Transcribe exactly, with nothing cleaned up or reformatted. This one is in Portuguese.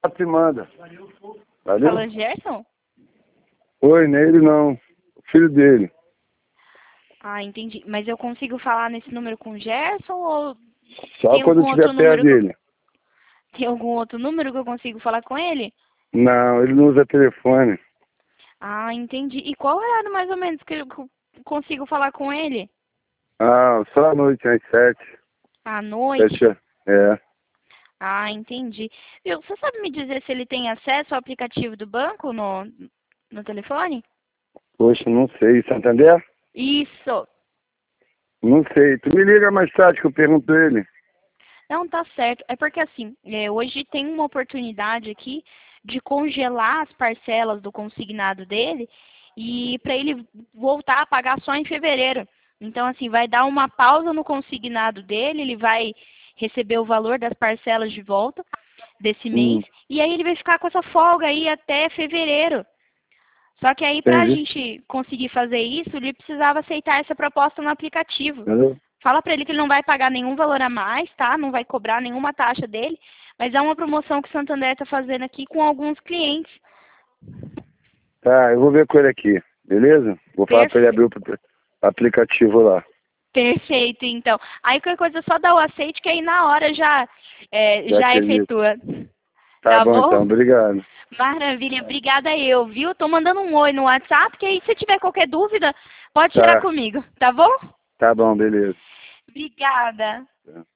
e manda. Valeu? Fala, Gerson? Oi, não é ele não. O filho dele. Ah, entendi. Mas eu consigo falar nesse número com o Gerson ou Só tem quando algum eu estiver outro perto número que eu... dele. Tem algum outro número que eu consigo falar com ele? Não, ele não usa telefone. Ah, entendi. E qual horário mais ou menos que eu que eu consigo falar com ele? Ah, só à noite, às sete. À noite? Sete, é. Ah, entendi. Viu, você sabe me dizer se ele tem acesso ao aplicativo do banco no, no telefone? Poxa, não sei. Santander? Isso. Não sei. Tu me liga mais tarde que eu pergunto a ele. Não, tá certo. É porque assim, é, hoje tem uma oportunidade aqui de congelar as parcelas do consignado dele e para ele voltar a pagar só em fevereiro. Então, assim, vai dar uma pausa no consignado dele, ele vai receber o valor das parcelas de volta desse mês Hum, e aí ele vai ficar com essa folga aí até fevereiro. Só que aí, para a entendi. gente conseguir fazer isso, ele precisava aceitar essa proposta no aplicativo. Entendeu? Fala para ele que ele não vai pagar nenhum valor a mais, tá? Não vai cobrar nenhuma taxa dele. Mas é uma promoção que o Santander está fazendo aqui com alguns clientes. Tá, eu vou ver com ele aqui. Beleza? Vou falar pra ele Perfe... abrir o aplicativo lá. Perfeito, então. Aí qualquer coisa só dá o aceite que aí na hora já, é, Já já acredito. efetua. Tá Tá bom então, bom? obrigado. Maravilha, obrigada eu, viu? Tô mandando um oi no WhatsApp, que aí se tiver qualquer dúvida, pode tirar Tá, comigo, tá bom? tá bom, beleza. Obrigada. Tá.